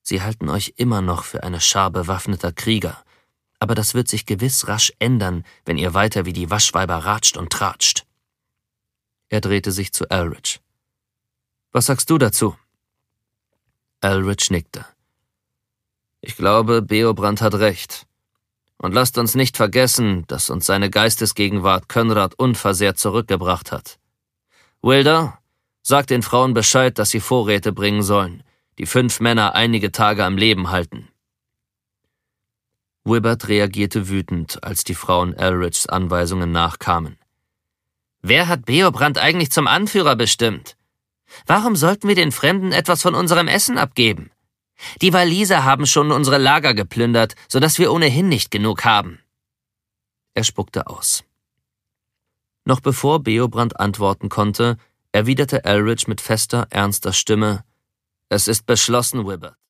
Sie halten euch immer noch für eine Schar bewaffneter Krieger, aber das wird sich gewiss rasch ändern, wenn ihr weiter wie die Waschweiber ratscht und tratscht.« Er drehte sich zu Elrich. »Was sagst du dazu?« Elrich nickte. »Ich glaube, Beobrand hat recht. Und lasst uns nicht vergessen, dass uns seine Geistesgegenwart Konrad unversehrt zurückgebracht hat. Wilder, sag den Frauen Bescheid, dass sie Vorräte bringen sollen, die 5 Männer einige Tage am Leben halten.« Wibbert reagierte wütend, als die Frauen Elrichs Anweisungen nachkamen. »Wer hat Beobrand eigentlich zum Anführer bestimmt? Warum sollten wir den Fremden etwas von unserem Essen abgeben? Die Waliser haben schon unsere Lager geplündert, sodass wir ohnehin nicht genug haben.« Er spuckte aus. Noch bevor Beobrand antworten konnte, erwiderte Elrich mit fester, ernster Stimme: »Es ist beschlossen, Wibbert.